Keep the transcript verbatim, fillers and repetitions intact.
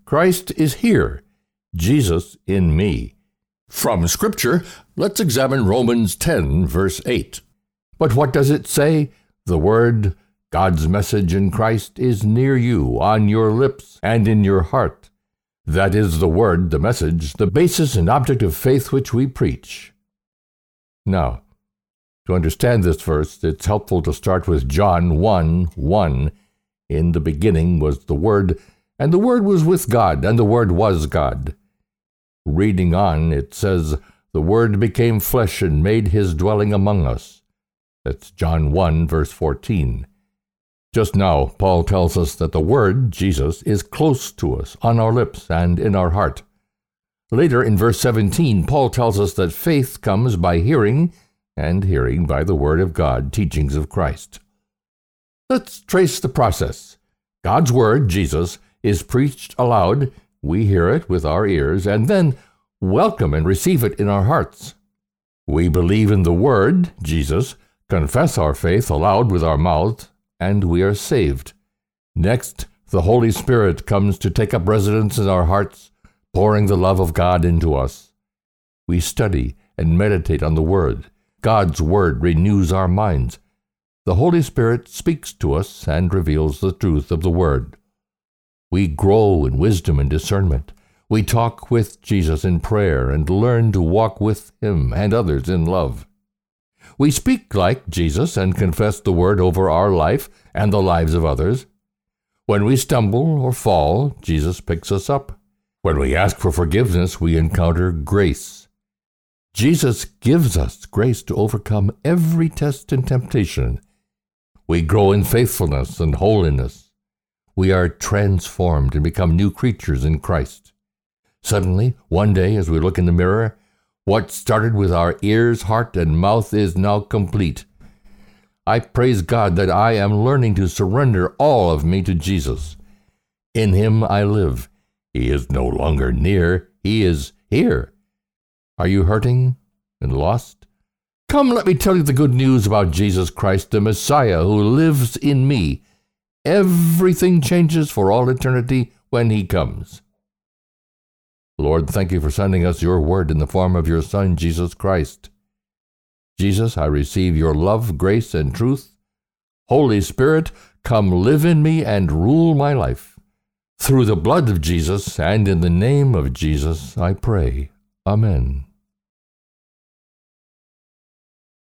Christ is here, Jesus in me. From Scripture, let's examine Romans ten, verse eight. But what does it say? The Word, God's message in Christ, is near you, on your lips and in your heart. That is the Word, the message, the basis and object of faith which we preach. Now, to understand this verse, it's helpful to start with John one one. In the beginning was the Word, and the Word was with God, and the Word was God. Reading on, it says, the Word became flesh and made his dwelling among us. That's John one, verse fourteen. Just now, Paul tells us that the Word, Jesus, is close to us, on our lips and in our heart. Later, in verse seventeen, Paul tells us that faith comes by hearing, and hearing by the Word of God, teachings of Christ. Let's trace the process. God's Word, Jesus, is preached aloud, we hear it with our ears, and then welcome and receive it in our hearts. We believe in the Word, Jesus, confess our faith aloud with our mouth, and we are saved. Next, the Holy Spirit comes to take up residence in our hearts, pouring the love of God into us. We study and meditate on the Word. God's Word renews our minds. The Holy Spirit speaks to us and reveals the truth of the Word. We grow in wisdom and discernment. We talk with Jesus in prayer and learn to walk with him and others in love. We speak like Jesus and confess the Word over our life and the lives of others. When we stumble or fall, Jesus picks us up. When we ask for forgiveness, we encounter grace. Jesus gives us grace to overcome every test and temptation. We grow in faithfulness and holiness. We are transformed and become new creatures in Christ. Suddenly, one day, as we look in the mirror, what started with our ears, heart, and mouth is now complete. I praise God that I am learning to surrender all of me to Jesus. In him I live. He is no longer near. He is here. Are you hurting and lost? Come, let me tell you the good news about Jesus Christ, the Messiah who lives in me. Everything changes for all eternity when he comes. Lord, thank you for sending us your word in the form of your Son, Jesus Christ. Jesus, I receive your love, grace, and truth. Holy Spirit, come live in me and rule my life. Through the blood of Jesus and in the name of Jesus, I pray. Amen.